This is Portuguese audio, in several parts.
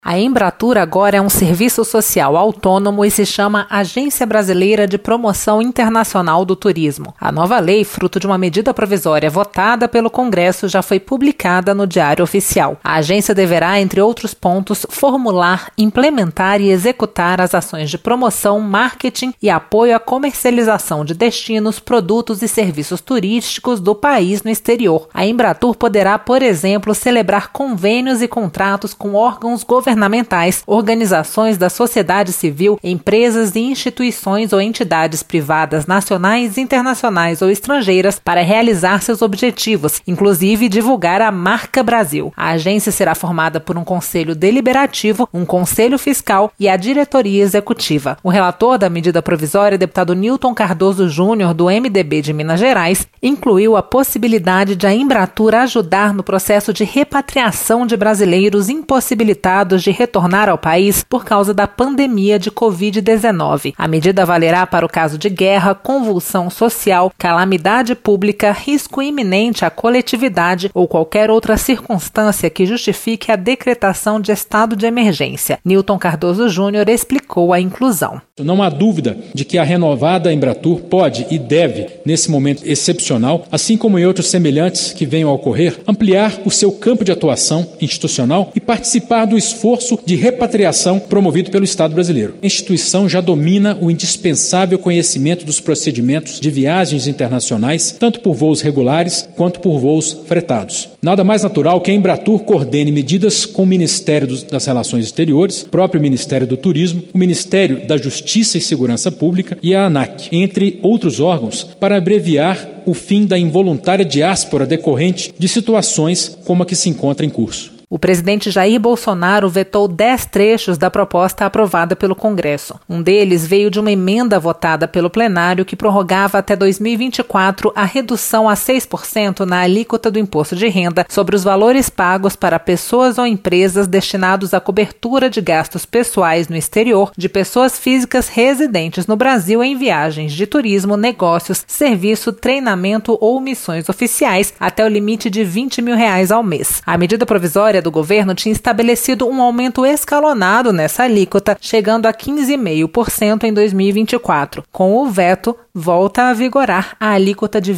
A Embratur agora é um serviço social autônomo e se chama Agência Brasileira de Promoção Internacional do Turismo. A nova lei, fruto de uma medida provisória votada pelo Congresso, já foi publicada no Diário Oficial. A agência deverá, entre outros pontos, formular, implementar e executar as ações de promoção, marketing e apoio à comercialização de destinos, produtos e serviços turísticos do país no exterior. A Embratur poderá, por exemplo, celebrar convênios e contratos com órgãos governamentais, organizações da sociedade civil, empresas e instituições ou entidades privadas nacionais, internacionais ou estrangeiras para realizar seus objetivos, inclusive divulgar a marca Brasil. A agência será formada por um conselho deliberativo, um conselho fiscal e a diretoria executiva. O relator da medida provisória, deputado Nilton Cardoso Júnior, do MDB de Minas Gerais, incluiu a possibilidade de a Embratur ajudar no processo de repatriação de brasileiros impossibilitados de retornar ao país por causa da pandemia de Covid-19. A medida valerá para o caso de guerra, convulsão social, calamidade pública, risco iminente à coletividade ou qualquer outra circunstância que justifique a decretação de estado de emergência. Nilton Cardoso Júnior explicou a inclusão. Não há dúvida de que a renovada Embratur pode e deve, nesse momento excepcional, assim como em outros semelhantes que venham a ocorrer, ampliar o seu campo de atuação institucional e participar do esforço de repatriação promovido pelo Estado brasileiro. A instituição já domina o indispensável conhecimento dos procedimentos de viagens internacionais, tanto por voos regulares quanto por voos fretados. Nada mais natural que a Embratur coordene medidas com o Ministério das Relações Exteriores, o próprio Ministério do Turismo, o Ministério da Justiça e Segurança Pública e a ANAC, entre outros órgãos, para abreviar o fim da involuntária diáspora decorrente de situações como a que se encontra em curso. O presidente Jair Bolsonaro vetou 10 trechos da proposta aprovada pelo Congresso. Um deles veio de uma emenda votada pelo plenário que prorrogava até 2024 a redução a 6% na alíquota do imposto de renda sobre os valores pagos para pessoas ou empresas destinados à cobertura de gastos pessoais no exterior de pessoas físicas residentes no Brasil em viagens de turismo, negócios, serviço, treinamento ou missões oficiais até o limite de R$20 mil ao mês. A medida provisória do governo tinha estabelecido um aumento escalonado nessa alíquota, chegando a 15,5% em 2024. Com o veto, volta a vigorar a alíquota de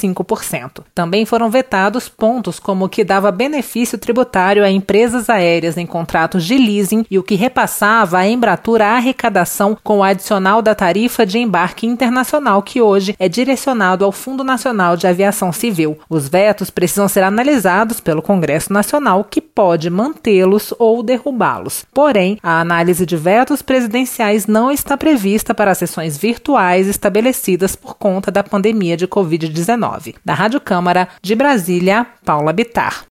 25%. Também foram vetados pontos como o que dava benefício tributário a empresas aéreas em contratos de leasing e o que repassava à Embratur a arrecadação com o adicional da tarifa de embarque internacional, que hoje é direcionado ao Fundo Nacional de Aviação Civil. Os vetos precisam ser analisados pelo Congresso Nacional, que pode mantê-los ou derrubá-los. Porém, a análise de vetos presidenciais não está prevista para as sessões virtuais estabelecidas por conta da pandemia de Covid-19. Da Rádio Câmara, de Brasília, Paula Bittar.